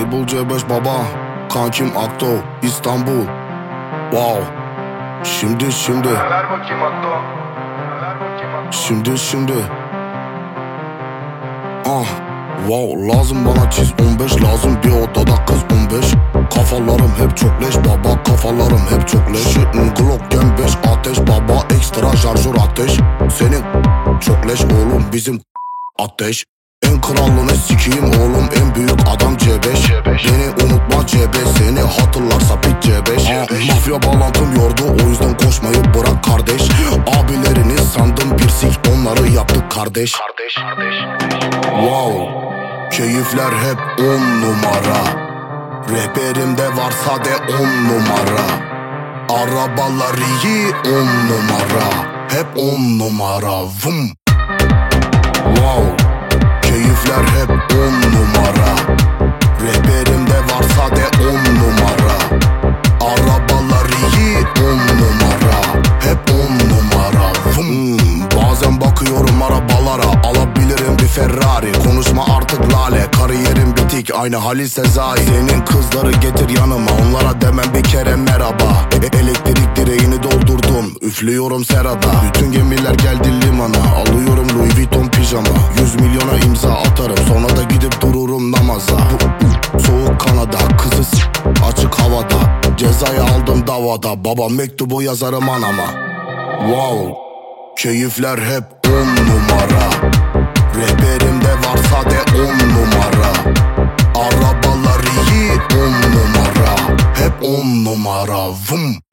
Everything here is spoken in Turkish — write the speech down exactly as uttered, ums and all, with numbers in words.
Label C beş baba, kankim Akto, İstanbul. Wow. Şimdi şimdi Ver bakayım Akto. Ver bakayım Akto. Şimdi şimdi Ah, wow, lazım bana çiz on beş, lazım bir odada kız on beş. Kafalarım hep çok leş baba, kafalarım hep çok leş. Shit'in Glock M beş ateş baba, ekstra şarjör ateş. Senin çok leş oğlum, bizim ateş. En kralını sikiyim oğlum, en büyük adam C beş. Beni unutma C beş, seni hatırlarsa pik C beş. Aa, mafya bağlantım yordu, o yüzden koşmayı bırak kardeş. Abilerini sandım bir sik, onları yaptık kardeş. Kardeş, kardeş. Wow, keyifler hep on numara. Rehberimde varsa de on numara. Arabalar iyi on numara. Hep on numara. Vum. Wow, keyifler hep on numara. Rehberimde varsa de on numara. Arabalar iyi on numara. Hep on numara. Vum. Bazen bakıyorum arabalara, alabilirim bir Ferrari. Konuşma artık lale, kariyerim bitik, aynı Halil Sezai. Senin kızları getir yanıma, onlara demem bir kere merhaba. E elektrik direğini doldurdum, üflüyorum serada. Bütün gemiler geldi limana, alıyorum Louis Vuitton pijama. Yüz milyona imza atarım, sonra da gidip dururum namaza. Soğuk Kanada, kızı s*** açık havada. Cezayı aldım davada, baba mektubu yazarım anama. Wow, keyifler hep on numara. Rehberimde varsa de on numara. Arabalar iyi on numara. Hep on numara. Vum.